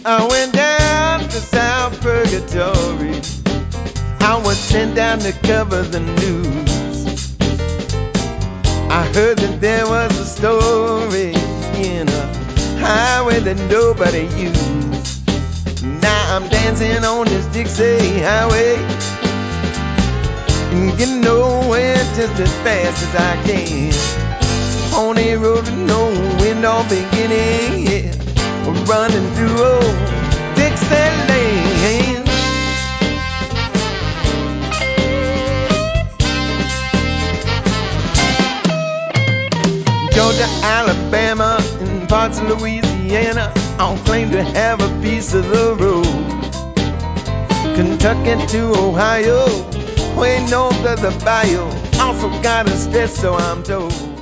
I went down to South Purgatory. I was sent down to cover the news. I heard that there was a story in a highway that nobody used. Now I'm dancing on this Dixie highway and getting nowhere just as fast as I can. Pony road with no wind or beginning, yeah. We're running through old Dixieland. Georgia, Alabama, and parts of Louisiana all claim to have a piece of the road. Kentucky to Ohio, way north of the bayou, also got a stretch, so I'm told.